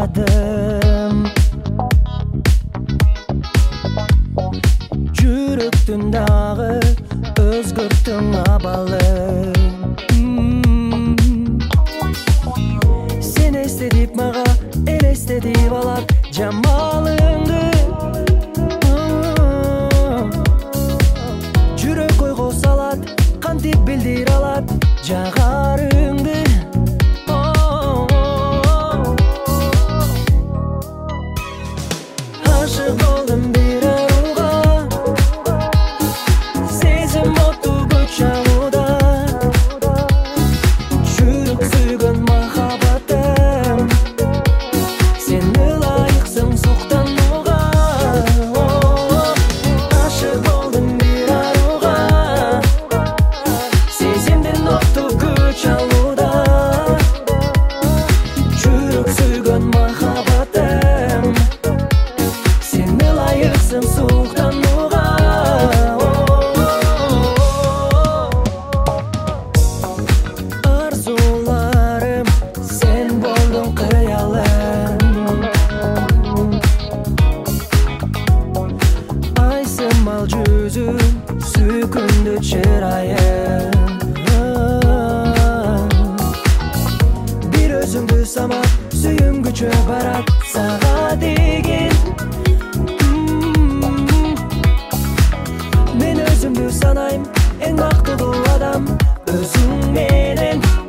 кааладым. Жүрөктүн дагы өзгөрттүң абалын. Сен эстедип мага элестетип алат жамалыңды. Жүрөк ойго салат, кантип билдире алат жагарыңды. Ашык болдум бир арууга, сезим отту көч алууда. Жүрөк сүйгөн махаббатым, сен ылайыксың суктанууга. Ашык болдум бир арууга, сезимдин отту көч алууда. Жүрөк сүйгөн махаббатым, сен ылайыксың суктанууга. Арзууларым, сен болдуң кыялым. Айсымал жүзүң, сүйкүмдүү чырайың. Бир өзүңдү самап, сүйүнгүчө барат сага деген. Мен өзүмдү санайм, эң бактылуу адам өзүң менен.